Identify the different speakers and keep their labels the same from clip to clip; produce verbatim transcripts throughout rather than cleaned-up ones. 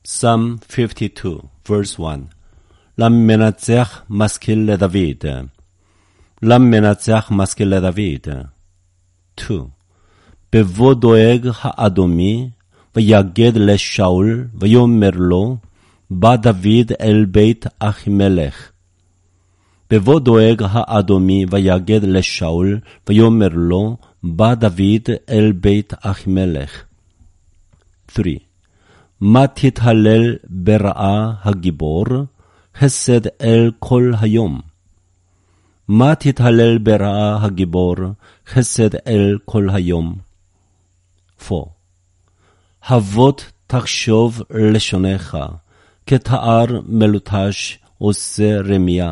Speaker 1: Psalm fifty-two, verse one. למנצח משכיל לדוד. למנצח משכיל לדוד. two. בבוא דואג האדומי, ויגד לשאול, ויאמר לו, בא דוד אל בית אחימלך. בבוא דואג האדומי, ויגד לשאול, ויאמר לו, בא דוד אל בית אחימלך. three. מה תתהלל ברעה הגיבור, חסד אל כל היום. מה תתהלל ברעה הגיבור, חסד אל כל היום. four. אבות תחשוב לשונך, כתער מלוטש עושה רמיה.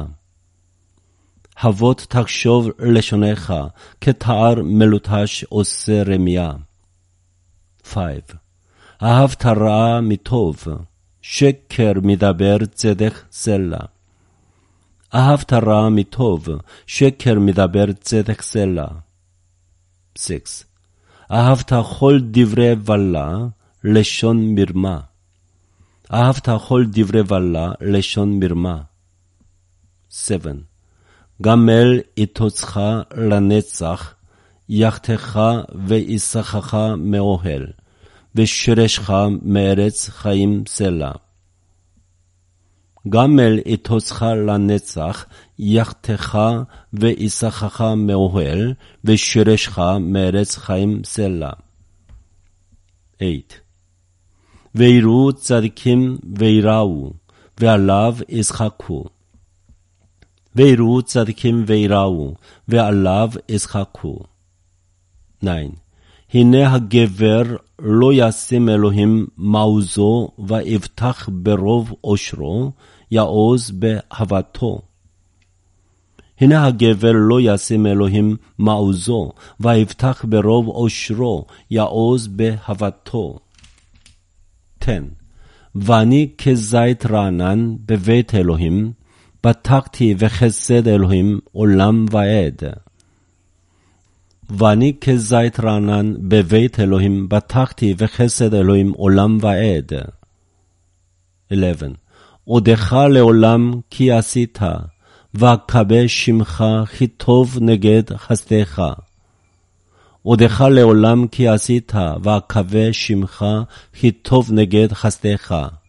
Speaker 1: אבות תחשוב לשונך, כתער מלוטש עושה רמיה. five. אהבת רעה מטוב, שקר מדבר צדק סלע. אהבת רעה מטוב, שקר מדבר צדק סלע. six. אהבת כל דברי בלה, לשון מרמה. אהבת כל דברי בלה, לשון מרמה. seven. גמל יתוצך לנצח, יחתך ויסחך מאוהל, ושרשך מארץ חיים סלע. גמל יתוצך לנצח, יחתך ויסחך מאוהל, ושרשך מארץ חיים סלע. eight. ויראו צדיקים ויראו, ועליו ישחקו. ויראו צדיקים ויראו, ועליו ישחקו. nine. הנה הגבר לא ישים אלוהים מעוזו, ויבטח ברוב עושרו, יעוז באהבתו. הנה הגבר לא ישים אלוהים מעוזו, ויבטח ברוב עושרו, יעוז באהבתו. ten. ואני כזית רענן בבית אלוהים, בטחתי וחסד אלוהים עולם ועד. ואני כזית רענן בבית אלוהים, בטחתי וחסד אלוהים עולם ועד. eleven. עודך לעולם כי עשית, ואקבה שמך כי טוב נגד חסדך. עודך לעולם כי עשית, ואקבה שמך כי טוב נגד חסדך.